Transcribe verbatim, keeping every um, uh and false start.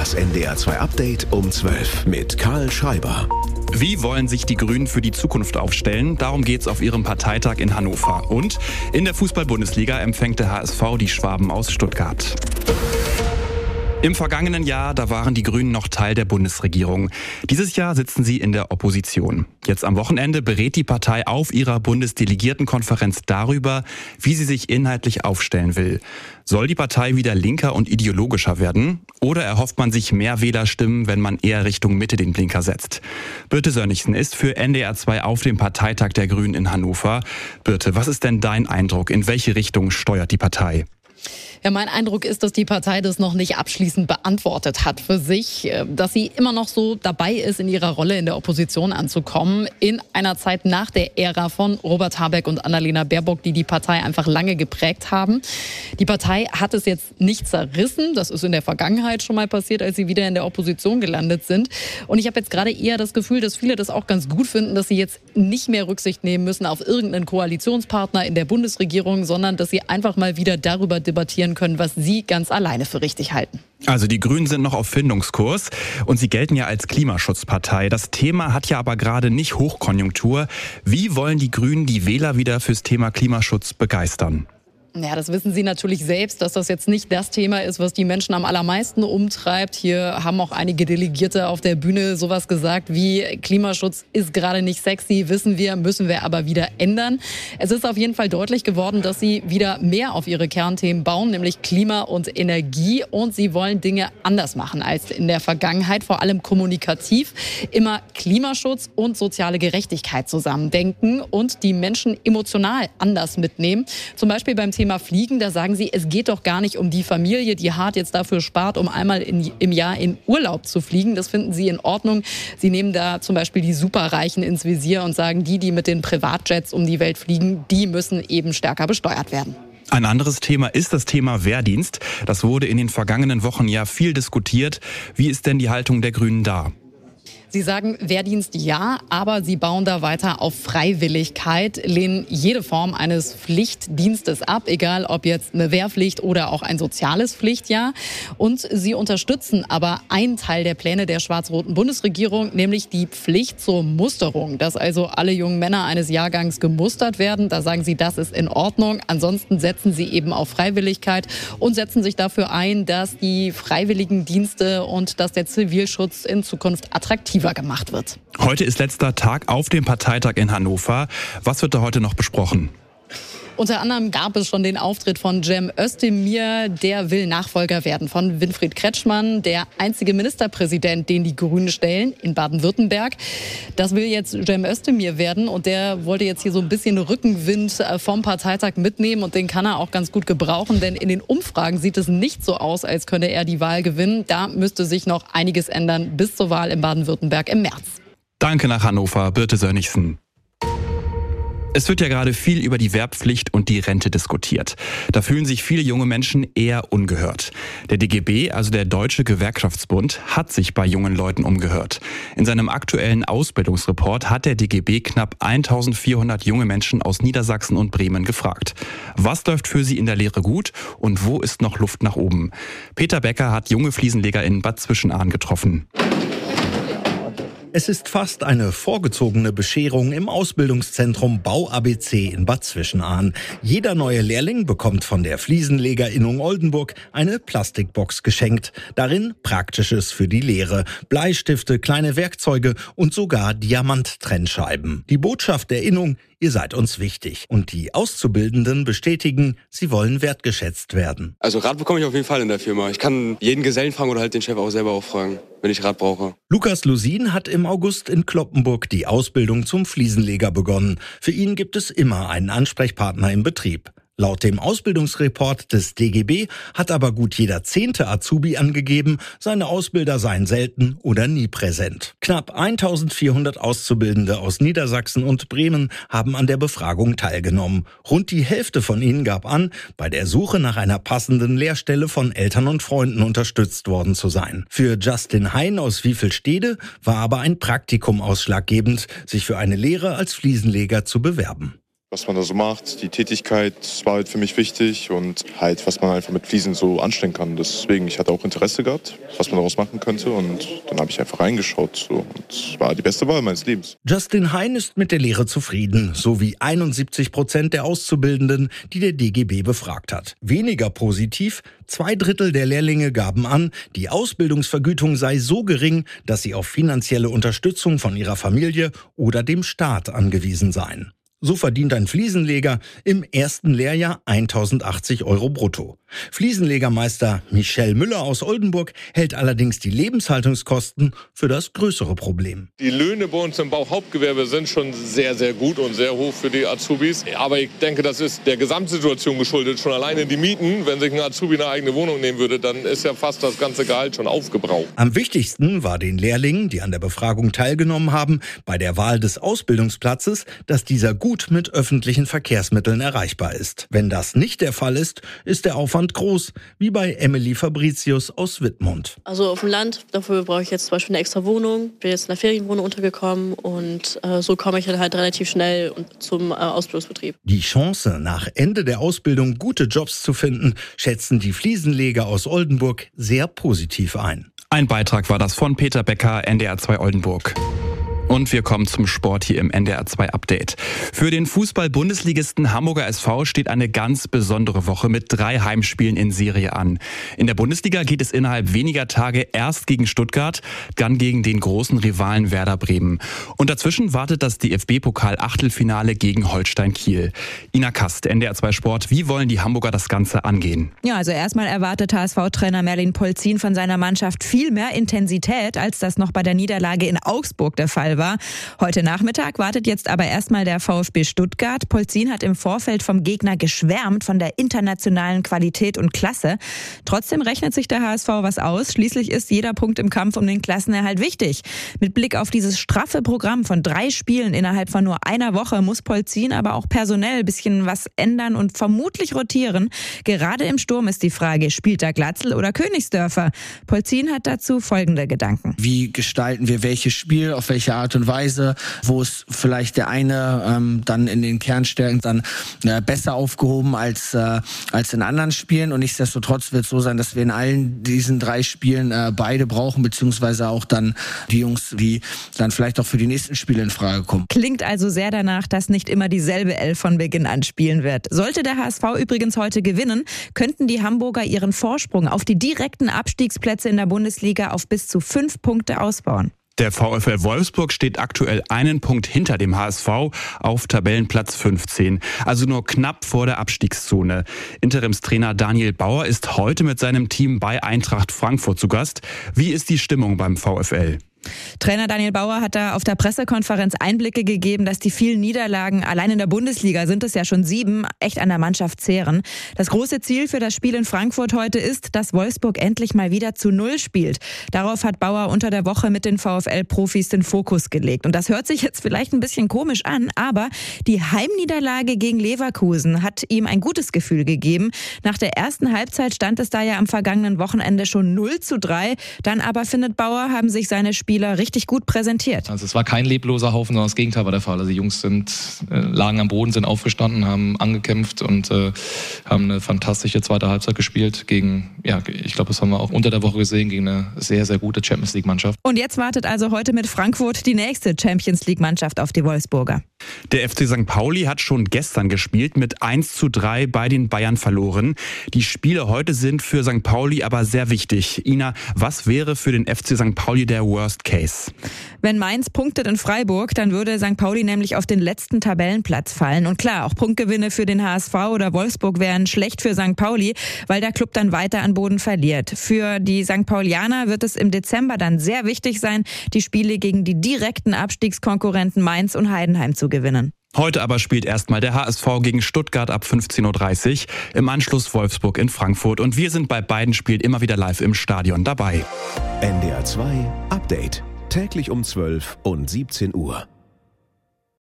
Das N D R zwei Update um zwölf mit Karl Schreiber. Wie wollen sich die Grünen für die Zukunft aufstellen? Darum geht's auf ihrem Parteitag in Hannover. Und in der Fußball-Bundesliga empfängt der H S V die Schwaben aus Stuttgart. Im vergangenen Jahr, da waren die Grünen noch Teil der Bundesregierung. Dieses Jahr sitzen sie in der Opposition. Jetzt am Wochenende berät die Partei auf ihrer Bundesdelegiertenkonferenz darüber, wie sie sich inhaltlich aufstellen will. Soll die Partei wieder linker und ideologischer werden? Oder erhofft man sich mehr Wählerstimmen, wenn man eher Richtung Mitte den Blinker setzt? Birte Sönnigsen ist für N D R zwei auf dem Parteitag der Grünen in Hannover. Birte, was ist denn dein Eindruck? In welche Richtung steuert die Partei? Ja, mein Eindruck ist, dass die Partei das noch nicht abschließend beantwortet hat für sich, dass sie immer noch so dabei ist, in ihrer Rolle in der Opposition anzukommen, in einer Zeit nach der Ära von Robert Habeck und Annalena Baerbock, die die Partei einfach lange geprägt haben. Die Partei hat es jetzt nicht zerrissen, das ist in der Vergangenheit schon mal passiert, als sie wieder in der Opposition gelandet sind. Und ich habe jetzt gerade eher das Gefühl, dass viele das auch ganz gut finden, dass sie jetzt nicht mehr Rücksicht nehmen müssen auf irgendeinen Koalitionspartner in der Bundesregierung, sondern dass sie einfach mal wieder darüber debattieren können, was sie ganz alleine für richtig halten. Also die Grünen sind noch auf Findungskurs und sie gelten ja als Klimaschutzpartei. Das Thema hat ja aber gerade nicht Hochkonjunktur. Wie wollen die Grünen die Wähler wieder fürs Thema Klimaschutz begeistern? Ja, das wissen Sie natürlich selbst, dass das jetzt nicht das Thema ist, was die Menschen am allermeisten umtreibt. Hier haben auch einige Delegierte auf der Bühne sowas gesagt wie Klimaschutz ist gerade nicht sexy, wissen wir, müssen wir aber wieder ändern. Es ist auf jeden Fall deutlich geworden, dass sie wieder mehr auf ihre Kernthemen bauen, nämlich Klima und Energie. Und sie wollen Dinge anders machen als in der Vergangenheit, vor allem kommunikativ. Immer Klimaschutz und soziale Gerechtigkeit zusammendenken und die Menschen emotional anders mitnehmen. Zum Beispiel beim Thema Thema Fliegen, da sagen sie, es geht doch gar nicht um die Familie, die hart jetzt dafür spart, um einmal in, im Jahr in Urlaub zu fliegen. Das finden sie in Ordnung. Sie nehmen da zum Beispiel die Superreichen ins Visier und sagen, die, die mit den Privatjets um die Welt fliegen, die müssen eben stärker besteuert werden. Ein anderes Thema ist das Thema Wehrdienst. Das wurde in den vergangenen Wochen ja viel diskutiert. Wie ist denn die Haltung der Grünen da? Sie sagen Wehrdienst ja, aber Sie bauen da weiter auf Freiwilligkeit, lehnen jede Form eines Pflichtdienstes ab, egal ob jetzt eine Wehrpflicht oder auch ein soziales Pflichtjahr. Und Sie unterstützen aber einen Teil der Pläne der schwarz-roten Bundesregierung, nämlich die Pflicht zur Musterung, dass also alle jungen Männer eines Jahrgangs gemustert werden. Da sagen Sie, das ist in Ordnung. Ansonsten setzen Sie eben auf Freiwilligkeit und setzen sich dafür ein, dass die freiwilligen Dienste und dass der Zivilschutz in Zukunft attraktiver gemacht wird. Heute ist letzter Tag auf dem Parteitag in Hannover. Was wird da heute noch besprochen? Unter anderem gab es schon den Auftritt von Cem Özdemir. Der will Nachfolger werden von Winfried Kretschmann, der einzige Ministerpräsident, den die Grünen stellen in Baden-Württemberg. Das will jetzt Cem Özdemir werden und der wollte jetzt hier so ein bisschen Rückenwind vom Parteitag mitnehmen und den kann er auch ganz gut gebrauchen, denn in den Umfragen sieht es nicht so aus, als könne er die Wahl gewinnen. Da müsste sich noch einiges ändern bis zur Wahl in Baden-Württemberg im März. Danke nach Hannover, Birte Sönnigsen. Es wird ja gerade viel über die Wehrpflicht und die Rente diskutiert. Da fühlen sich viele junge Menschen eher ungehört. Der D G B, also der Deutsche Gewerkschaftsbund, hat sich bei jungen Leuten umgehört. In seinem aktuellen Ausbildungsreport hat der D G B knapp eintausendvierhundert junge Menschen aus Niedersachsen und Bremen gefragt. Was läuft für sie in der Lehre gut und wo ist noch Luft nach oben? Peter Becker hat junge Fliesenleger in Bad Zwischenahn getroffen. Es ist fast eine vorgezogene Bescherung im Ausbildungszentrum Bau A B C in Bad Zwischenahn. Jeder neue Lehrling bekommt von der Fliesenlegerinnung Oldenburg eine Plastikbox geschenkt. Darin Praktisches für die Lehre, Bleistifte, kleine Werkzeuge und sogar Diamanttrennscheiben. Die Botschaft der Innung: Ihr seid uns wichtig. Und die Auszubildenden bestätigen, sie wollen wertgeschätzt werden. Also Rat bekomme ich auf jeden Fall in der Firma. Ich kann jeden Gesellen fragen oder halt den Chef auch selber auch fragen, wenn ich Rat brauche. Lukas Lusin hat im August in Cloppenburg die Ausbildung zum Fliesenleger begonnen. Für ihn gibt es immer einen Ansprechpartner im Betrieb. Laut dem Ausbildungsreport des D G B hat aber gut jeder zehnte Azubi angegeben, seine Ausbilder seien selten oder nie präsent. Knapp eintausendvierhundert Auszubildende aus Niedersachsen und Bremen haben an der Befragung teilgenommen. Rund die Hälfte von ihnen gab an, bei der Suche nach einer passenden Lehrstelle von Eltern und Freunden unterstützt worden zu sein. Für Justin Hein aus Wiefelstede war aber ein Praktikum ausschlaggebend, sich für eine Lehre als Fliesenleger zu bewerben. Was man da so macht, die Tätigkeit war halt für mich wichtig und halt, was man einfach mit Fliesen so anstellen kann. Deswegen, ich hatte auch Interesse gehabt, was man daraus machen könnte und dann habe ich einfach reingeschaut so, und es war die beste Wahl meines Lebens. Justin Hein ist mit der Lehre zufrieden, so wie einundsiebzig Prozent der Auszubildenden, die der D G B befragt hat. Weniger positiv, zwei Drittel der Lehrlinge gaben an, die Ausbildungsvergütung sei so gering, dass sie auf finanzielle Unterstützung von ihrer Familie oder dem Staat angewiesen seien. So verdient ein Fliesenleger im ersten Lehrjahr eintausendachtzig Euro brutto. Fliesenlegermeister Michel Müller aus Oldenburg hält allerdings die Lebenshaltungskosten für das größere Problem. Die Löhne bei uns im Bauhauptgewerbe sind schon sehr, sehr gut und sehr hoch für die Azubis. Aber ich denke, das ist der Gesamtsituation geschuldet. Schon alleine die Mieten, wenn sich ein Azubi eine eigene Wohnung nehmen würde, dann ist ja fast das ganze Gehalt schon aufgebraucht. Am wichtigsten war den Lehrlingen, die an der Befragung teilgenommen haben, bei der Wahl des Ausbildungsplatzes, dass dieser gut mit öffentlichen Verkehrsmitteln erreichbar ist. Wenn das nicht der Fall ist, ist der Aufwand groß, wie bei Emily Fabricius aus Wittmund. Also auf dem Land, dafür brauche ich jetzt zum Beispiel eine extra Wohnung. Bin jetzt in einer Ferienwohnung untergekommen und äh, so komme ich halt relativ schnell zum äh, Ausbildungsbetrieb. Die Chance, nach Ende der Ausbildung gute Jobs zu finden, schätzen die Fliesenleger aus Oldenburg sehr positiv ein. Ein Beitrag war das von Peter Becker, N D R zwei Oldenburg. Und wir kommen zum Sport hier im N D R zwei Update. Für den Fußball-Bundesligisten Hamburger S V steht eine ganz besondere Woche mit drei Heimspielen in Serie an. In der Bundesliga geht es innerhalb weniger Tage erst gegen Stuttgart, dann gegen den großen Rivalen Werder Bremen. Und dazwischen wartet das D F B-Pokal-Achtelfinale gegen Holstein Kiel. Ina Kast, N D R zwei Sport, wie wollen die Hamburger das Ganze angehen? Ja, also erstmal erwartet H S V-Trainer Merlin Polzin von seiner Mannschaft viel mehr Intensität, als das noch bei der Niederlage in Augsburg der Fall war. Heute Nachmittag wartet jetzt aber erstmal der VfB Stuttgart. Polzin hat im Vorfeld vom Gegner geschwärmt, von der internationalen Qualität und Klasse. Trotzdem rechnet sich der H S V was aus. Schließlich ist jeder Punkt im Kampf um den Klassenerhalt wichtig. Mit Blick auf dieses straffe Programm von drei Spielen innerhalb von nur einer Woche muss Polzin aber auch personell ein bisschen was ändern und vermutlich rotieren. Gerade im Sturm ist die Frage, spielt da Glatzel oder Königsdörfer? Polzin hat dazu folgende Gedanken. Wie gestalten wir welches Spiel, auf welche Art und Weise, wo ist vielleicht der eine ähm, dann in den Kernstärken dann äh, besser aufgehoben als äh, als in anderen Spielen, und nichtsdestotrotz wird es so sein, dass wir in allen diesen drei Spielen äh, beide brauchen, beziehungsweise auch dann die Jungs, die dann vielleicht auch für die nächsten Spiele in Frage kommen. Klingt also sehr danach, dass nicht immer dieselbe Elf von Beginn an spielen wird. Sollte der H S V übrigens heute gewinnen, könnten die Hamburger ihren Vorsprung auf die direkten Abstiegsplätze in der Bundesliga auf bis zu fünf Punkte ausbauen. Der VfL Wolfsburg steht aktuell einen Punkt hinter dem H S V auf Tabellenplatz fünfzehn, also nur knapp vor der Abstiegszone. Interimstrainer Daniel Bauer ist heute mit seinem Team bei Eintracht Frankfurt zu Gast. Wie ist die Stimmung beim VfL? Trainer Daniel Bauer hat da auf der Pressekonferenz Einblicke gegeben, dass die vielen Niederlagen, allein in der Bundesliga sind es ja schon sieben, echt an der Mannschaft zehren. Das große Ziel für das Spiel in Frankfurt heute ist, dass Wolfsburg endlich mal wieder zu Null spielt. Darauf hat Bauer unter der Woche mit den VfL-Profis den Fokus gelegt. Und das hört sich jetzt vielleicht ein bisschen komisch an, aber die Heimniederlage gegen Leverkusen hat ihm ein gutes Gefühl gegeben. Nach der ersten Halbzeit stand es da ja am vergangenen Wochenende schon null zu drei. Dann aber, findet Bauer, haben sich seine Spieler richtig gut präsentiert. Also es war kein lebloser Haufen, sondern das Gegenteil war der Fall. Also die Jungs sind, äh, lagen am Boden, sind aufgestanden, haben angekämpft und äh, haben eine fantastische zweite Halbzeit gespielt gegen, ja, ich glaube, das haben wir auch unter der Woche gesehen, gegen eine sehr, sehr gute Champions-League-Mannschaft. Und jetzt wartet also heute mit Frankfurt die nächste Champions-League-Mannschaft auf die Wolfsburger. Der F C Sankt Pauli hat schon gestern gespielt, mit eins zu drei bei den Bayern verloren. Die Spiele heute sind für Sankt Pauli aber sehr wichtig. Ina, was wäre für den F C Sankt Pauli der Worst Case? Wenn Mainz punktet in Freiburg, dann würde Sankt Pauli nämlich auf den letzten Tabellenplatz fallen. Und klar, auch Punktgewinne für den H S V oder Wolfsburg wären schlecht für Sankt Pauli, weil der Club dann weiter an Boden verliert. Für die Sankt Paulianer wird es im Dezember dann sehr wichtig sein, die Spiele gegen die direkten Abstiegskonkurrenten Mainz und Heidenheim zu gewinnen. Heute aber spielt erstmal der H S V gegen Stuttgart ab fünfzehn Uhr dreißig, im Anschluss Wolfsburg in Frankfurt, und wir sind bei beiden Spielen immer wieder live im Stadion dabei. N D R zwei Update. Täglich um zwölf und siebzehn Uhr.